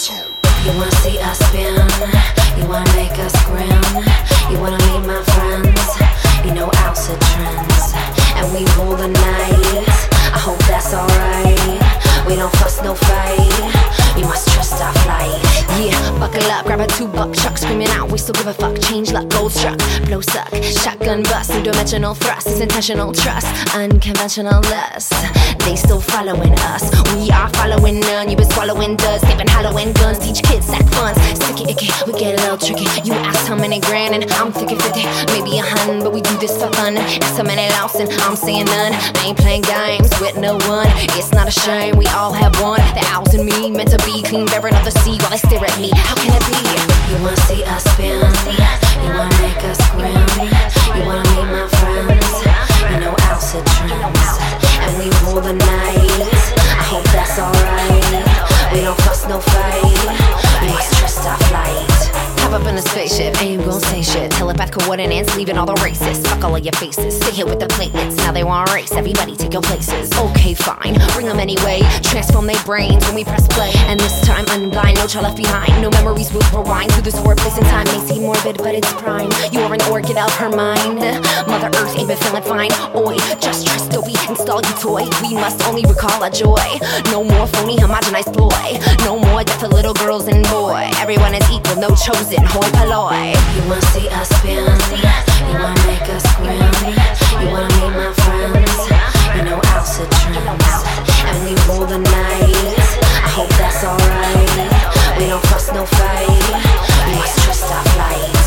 You wanna see us spin, you wanna make us grin, you wanna meet my friends, you know I'll set trends, and we rule the night, I hope that's alright, we don't fuss, no fight, you must trust our flight. Yeah, buckle up, grab a $2 chuck, screaming out, we still give a fuck, change luck, gold struck, blow suck, shotgun bust, two-dimensional thrust, it's intentional trust, unconventional lust, they still following us, we are following none, you been swallowing duds, they've been hollowing guns, teach kids sack funds, sticky icky, we get a little tricky, you ask how many grand and I'm thinking 50, maybe 100, but we do this for fun, ask how many lost and I'm saying none, I ain't playing games with no one, it's not a shame, we all have one, the owls and me, meant to be clean, bearing of the sea while they stare at me, how can it be? You wanna see us spin, you wanna make us grin, you wanna meet my friends, you know I'll set trends, and we rule the night, I hope that's alright, we don't fuss, no fight, we must trust our flight. Hop up in a spaceship, ain't gon' say shit. Telepath coordinates, leaving all the racists. Fuck all of your faces, stay here with the platelets. Now they want race, everybody take your places. Okay, fine, bring them anyway. Transform their brains when we press play. And this time unblind, no child left behind. No memories will rewind through this warp place in time. May seem morbid, but it's prime. You're an orchid of her mind. Mother Earth ain't been feeling fine. Oi, just trust till we install you toy. We must only recall our joy. No more phony, homogenized boy. No more death to little girls and boy. Everyone is equal, no chosen. Hoi polloi. You wanna see us spin, you wanna make us grin, you wanna meet my friends, you know I'll set trends, and we rule the night, I hope that's alright, we don't fuss, no fight, we must trust our flight,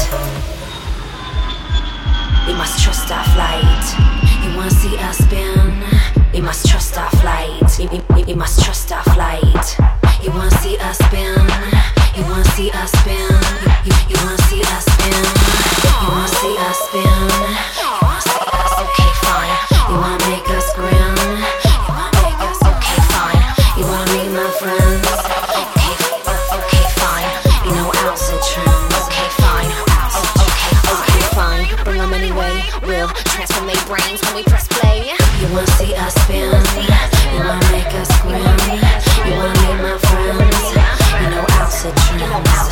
we must trust our flight. You wanna see us spin, we must trust our flight, we must trust our flight. You wanna see us spin, you wanna see us spin, you wanna see us spin, you wanna see us spin, you wanna see us, okay fine, you wanna make us grin, you wanna make us, okay fine, you wanna meet my friends, okay fine, you know I'll set trends, okay fine, okay fine, bring them anyway, we'll transform their brains when we press play. You wanna see us spin, you wanna make us grin, you wanna meet my friends, you know I'll set trends.